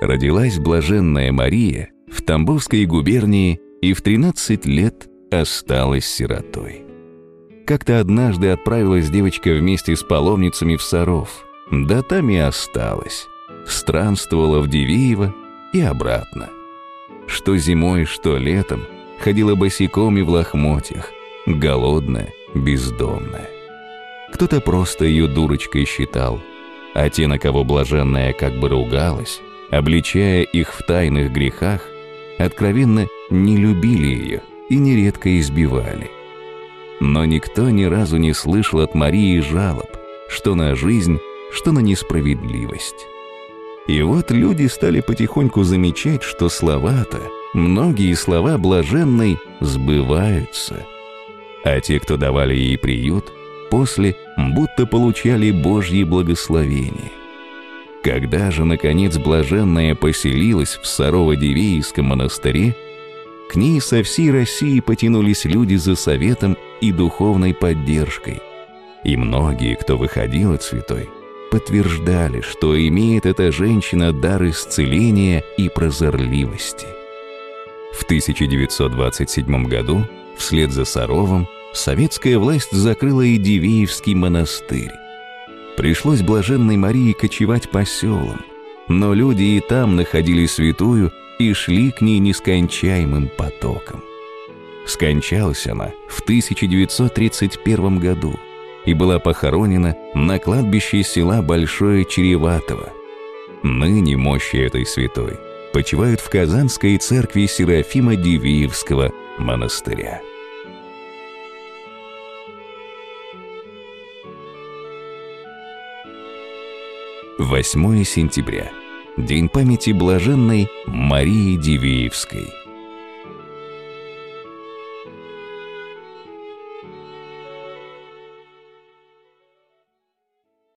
Родилась блаженная Мария в Тамбовской губернии и в 13 лет осталась сиротой. Как-то однажды отправилась девочка вместе с паломницами в Саров, да там и осталась. Странствовала в Дивеево и обратно. Что зимой, что летом ходила босиком и в лохмотьях, голодная, бездомная. Кто-то просто ее дурочкой считал, а те, на кого блаженная как бы ругалась, обличая их в тайных грехах, откровенно не любили ее и нередко избивали. Но никто ни разу не слышал от Марии жалоб, что на жизнь, что на несправедливость. И вот люди стали потихоньку замечать, что слова-то, многие слова блаженной, сбываются. А те, кто давали ей приют, после будто получали Божьи благословения. Когда же, наконец, блаженная поселилась в Сарово-Дивеевском монастыре, к ней со всей России потянулись люди за советом и духовной поддержкой. И многие, кто выходил от святой, подтверждали, что имеет эта женщина дар исцеления и прозорливости. В 1927 году, вслед за Саровом, советская власть закрыла и Дивеевский монастырь. Пришлось блаженной Марии кочевать по селам, но люди и там находили святую и шли к ней нескончаемым потоком. Скончалась она в 1931 году и была похоронена на кладбище села Большое Череватово. Ныне мощи этой святой почивают в Казанской церкви Серафима Дивеевского монастыря. 8 сентября. День памяти блаженной Марии Дивеевской.